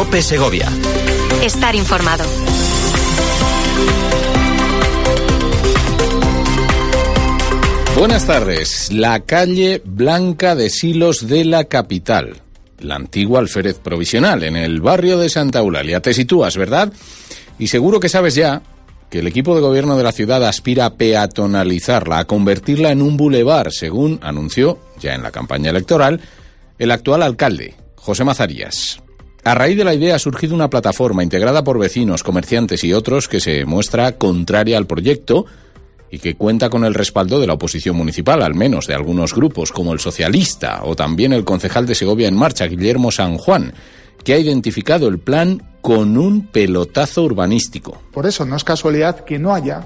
COPE Segovia. Estar informado. Buenas tardes. La calle Blanca de Silos de la capital, la antigua alférez provisional, en el barrio de Santa Eulalia. Te sitúas, ¿verdad? Y seguro que sabes ya que el equipo de gobierno de la ciudad aspira a peatonalizarla, a convertirla en un bulevar, según anunció ya en la campaña electoral el actual alcalde, José Mazarías. A raíz de la idea ha surgido una plataforma integrada por vecinos, comerciantes y otros que se muestra contraria al proyecto y que cuenta con el respaldo de la oposición municipal, al menos de algunos grupos, como el socialista o también el concejal de Segovia en Marcha, Guillermo San Juan, que ha identificado el plan con un pelotazo urbanístico. Por eso no es casualidad que no haya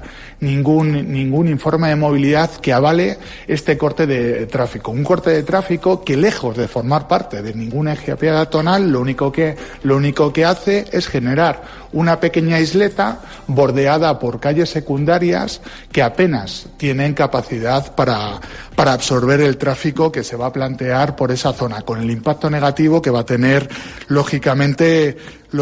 ningún informe de movilidad que avale este corte de tráfico. Un corte de tráfico que, lejos de formar parte de ningún eje peatonal, lo único que hace es generar una pequeña isleta bordeada por calles secundarias que apenas tienen capacidad para absorber el tráfico que se va a plantear por esa zona, con el impacto negativo que va a tener lógicamente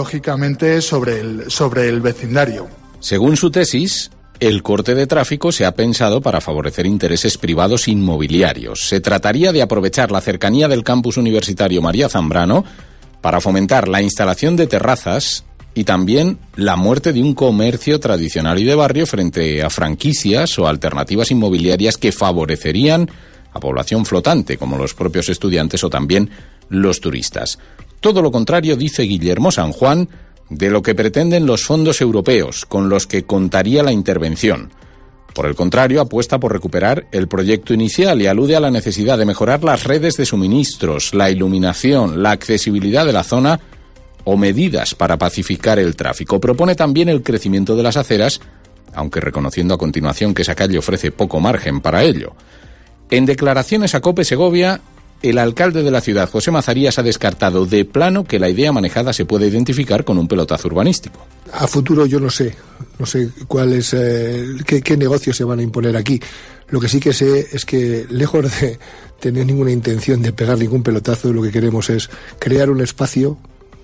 sobre el vecindario. Según su tesis, el corte de tráfico se ha pensado para favorecer intereses privados inmobiliarios. Se trataría de aprovechar la cercanía del campus universitario María Zambrano para fomentar la instalación de terrazas y también la muerte de un comercio tradicional y de barrio frente a franquicias o alternativas inmobiliarias que favorecerían a población flotante, como los propios estudiantes o también los turistas. Todo lo contrario, dice Guillermo San Juan, de lo que pretenden los fondos europeos, con los que contaría la intervención. Por el contrario, apuesta por recuperar el proyecto inicial y alude a la necesidad de mejorar las redes de suministros, la iluminación, la accesibilidad de la zona o medidas para pacificar el tráfico. Propone también el crecimiento de las aceras, aunque reconociendo a continuación que esa calle ofrece poco margen para ello. En declaraciones a COPE Segovia, el alcalde de la ciudad, José Mazarías, ha descartado de plano que la idea manejada se pueda identificar con un pelotazo urbanístico. A futuro yo no sé cuál es, qué negocios se van a imponer aquí. Lo que sí que sé es que, lejos de tener ninguna intención de pegar ningún pelotazo, lo que queremos es crear un espacio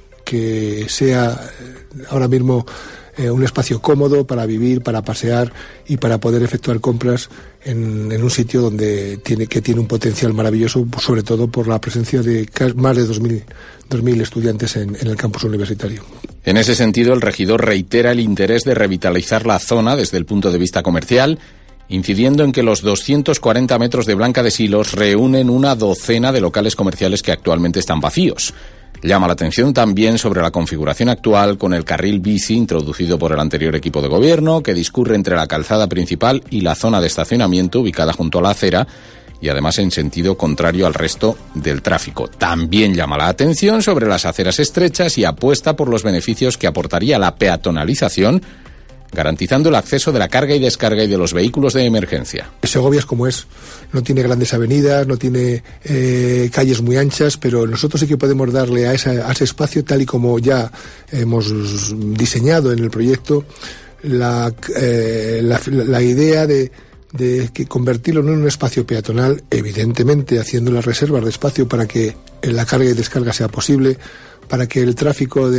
que sea ahora mismo un espacio cómodo para vivir, para pasear y para poder efectuar compras en un sitio donde tiene un potencial maravilloso, sobre todo por la presencia de más de 2.000 estudiantes en el campus universitario. En ese sentido, el regidor reitera el interés de revitalizar la zona desde el punto de vista comercial, incidiendo en que los 240 metros de Blanca de Silos reúnen una docena de locales comerciales que actualmente están vacíos. Llama la atención también sobre la configuración actual con el carril bici introducido por el anterior equipo de gobierno, que discurre entre la calzada principal y la zona de estacionamiento ubicada junto a la acera y además en sentido contrario al resto del tráfico. También llama la atención sobre las aceras estrechas y apuesta por los beneficios que aportaría la peatonalización, garantizando el acceso de la carga y descarga y de los vehículos de emergencia. Segovia es como es, no tiene grandes avenidas, no tiene calles muy anchas, pero nosotros sí que podemos darle a ese espacio, tal y como ya hemos diseñado en el proyecto, la idea de que convertirlo en un espacio peatonal, evidentemente haciendo las reservas de espacio para que la carga y descarga sea posible, para que el tráfico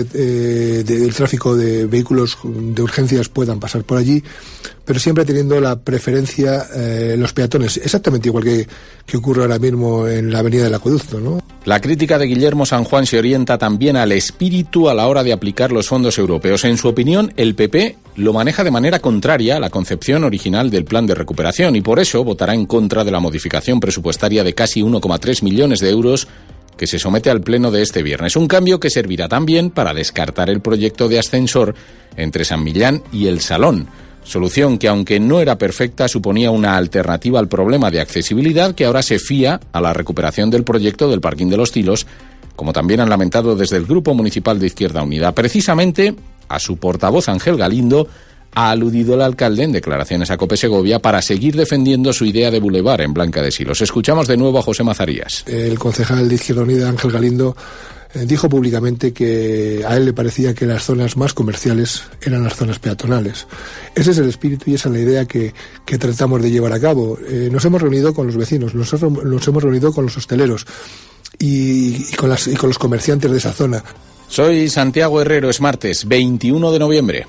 de vehículos de urgencias puedan pasar por allí, pero siempre teniendo la preferencia los peatones, exactamente igual que ocurre ahora mismo en la avenida del Acueducto, ¿no? La crítica de Guillermo San Juan se orienta también al espíritu a la hora de aplicar los fondos europeos. En su opinión, el PP lo maneja de manera contraria a la concepción original del plan de recuperación y por eso votará en contra de la modificación presupuestaria de casi 1,3 millones de euros que se somete al pleno de este viernes. Un cambio que servirá también para descartar el proyecto de ascensor entre San Millán y El Salón. Solución que, aunque no era perfecta, suponía una alternativa al problema de accesibilidad que ahora se fía a la recuperación del proyecto del Parking de los Tilos, como también han lamentado desde el Grupo Municipal de Izquierda Unida. Precisamente, a su portavoz Ángel Galindo ha aludido el alcalde en declaraciones a COPE Segovia para seguir defendiendo su idea de bulevar en Blanca de Silos. Escuchamos de nuevo a José Mazarías. El concejal de Izquierda Unida, Ángel Galindo, dijo públicamente que a él le parecía que las zonas más comerciales eran las zonas peatonales. Ese es el espíritu y esa es la idea que tratamos de llevar a cabo. Nos hemos reunido con los vecinos, nos hemos reunido con los hosteleros y con los comerciantes de esa zona. Soy Santiago Herrero, es martes 21 de noviembre.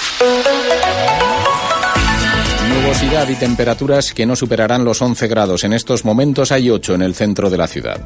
Nubosidad y temperaturas que no superarán los 11 grados. En estos momentos hay 8 en el centro de la ciudad.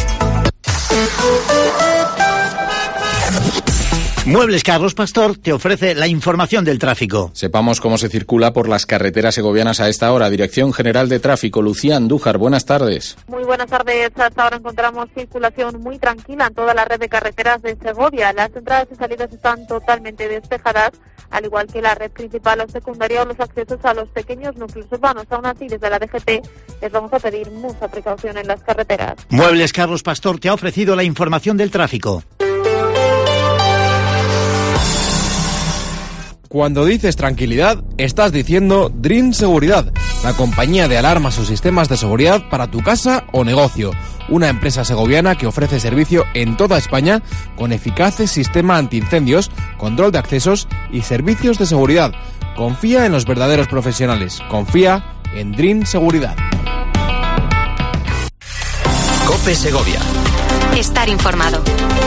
Muebles Carlos Pastor te ofrece la información del tráfico. Sepamos cómo se circula por las carreteras segovianas a esta hora. Dirección General de Tráfico, Lucía Andújar, buenas tardes. Muy buenas tardes. Hasta ahora encontramos circulación muy tranquila en toda la red de carreteras de Segovia. Las entradas y salidas están totalmente despejadas, al igual que la red principal o secundaria o los accesos a los pequeños núcleos urbanos. Aún así, desde la DGT les vamos a pedir mucha precaución en las carreteras. Muebles Carlos Pastor te ha ofrecido la información del tráfico. Cuando dices tranquilidad, estás diciendo Dream Seguridad, la compañía de alarmas o sistemas de seguridad para tu casa o negocio. Una empresa segoviana que ofrece servicio en toda España con eficaz sistema antiincendios, control de accesos y servicios de seguridad. Confía en los verdaderos profesionales. Confía en Dream Seguridad. COPE Segovia. Estar informado.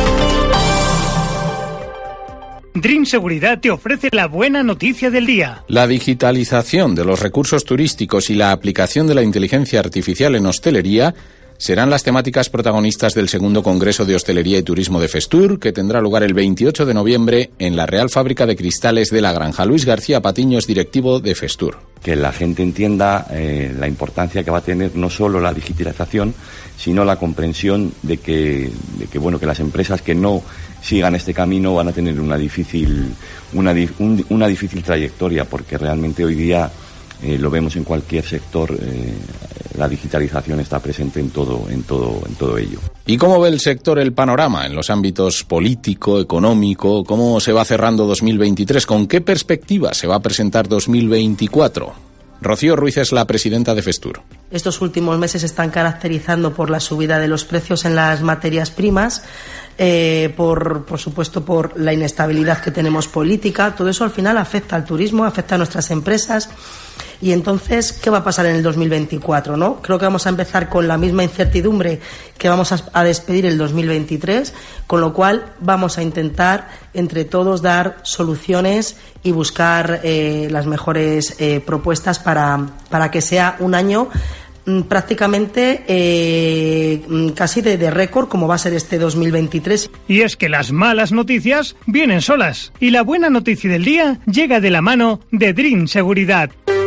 Dream Seguridad te ofrece la buena noticia del día. La digitalización de los recursos turísticos y la aplicación de la inteligencia artificial en hostelería serán las temáticas protagonistas del segundo Congreso de Hostelería y Turismo de Festur, que tendrá lugar el 28 de noviembre en la Real Fábrica de Cristales de La Granja. Luis García Patiño es directivo de Festur. Que la gente entienda la importancia que va a tener no solo la digitalización, sino la comprensión de que las empresas que no sigan este camino van a tener una difícil trayectoria, porque realmente hoy día lo vemos en cualquier sector, la digitalización está presente en todo ello. ¿Y cómo ve el sector el panorama en los ámbitos político, económico? ¿Cómo se va cerrando 2023? ¿Con qué perspectiva se va a presentar 2024? Rocío Ruiz es la presidenta de Festur. Estos últimos meses se están caracterizando por la subida de los precios en las materias primas, por supuesto por la inestabilidad que tenemos política. Todo eso al final afecta al turismo, afecta a nuestras empresas. Y entonces, ¿qué va a pasar en el 2024? ¿No? Creo que vamos a empezar con la misma incertidumbre que vamos a despedir el 2023, con lo cual vamos a intentar entre todos dar soluciones y buscar las mejores propuestas para que sea un año prácticamente casi de récord, como va a ser este 2023. Y es que las malas noticias vienen solas y la buena noticia del día llega de la mano de Dream Seguridad.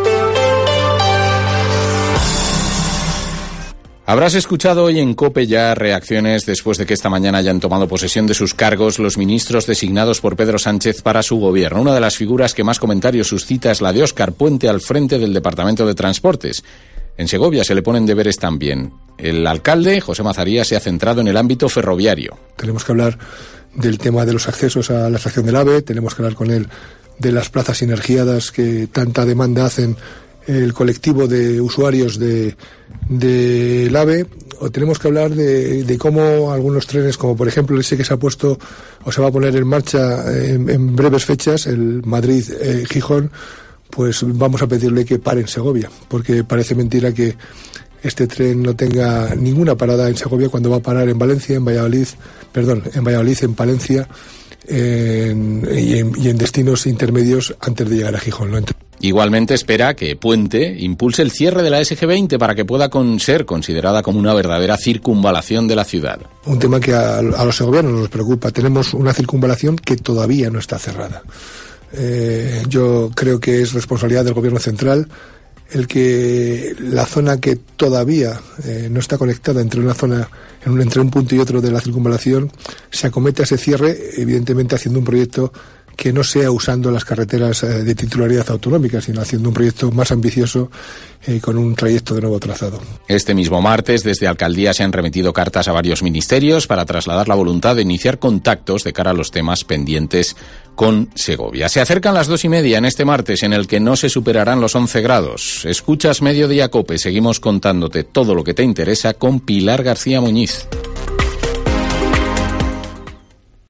Habrás escuchado hoy en COPE ya reacciones después de que esta mañana hayan tomado posesión de sus cargos los ministros designados por Pedro Sánchez para su gobierno. Una de las figuras que más comentarios suscita es la de Óscar Puente al frente del Departamento de Transportes. En Segovia se le ponen deberes también. El alcalde, José Mazaría, se ha centrado en el ámbito ferroviario. Tenemos que hablar del tema de los accesos a la estación del AVE, tenemos que hablar con él de las plazas sinergiadas que tanta demanda hacen el colectivo de usuarios del AVE, o tenemos que hablar de cómo algunos trenes, como por ejemplo ese que se ha puesto o se va a poner en marcha en breves fechas, el Madrid-Gijón, pues vamos a pedirle que pare en Segovia, porque parece mentira que este tren no tenga ninguna parada en Segovia cuando va a parar en Valencia, en Valladolid, en Palencia y en destinos intermedios antes de llegar a Gijón, ¿no? Igualmente espera que Puente impulse el cierre de la SG20 para que pueda ser considerada como una verdadera circunvalación de la ciudad. Un tema que a los segovianos nos preocupa. Tenemos una circunvalación que todavía no está cerrada. Yo creo que es responsabilidad del Gobierno central el que la zona que todavía no está conectada entre un punto y otro de la circunvalación se acometa ese cierre, evidentemente haciendo un proyecto que no sea usando las carreteras de titularidad autonómica, sino haciendo un proyecto más ambicioso con un trayecto de nuevo trazado. Este mismo martes, desde Alcaldía se han remitido cartas a varios ministerios para trasladar la voluntad de iniciar contactos de cara a los temas pendientes con Segovia. Se acercan las 2:30 en este martes, en el que no se superarán los 11 grados. Escuchas Mediodía COPE, seguimos contándote todo lo que te interesa con Pilar García Muñiz.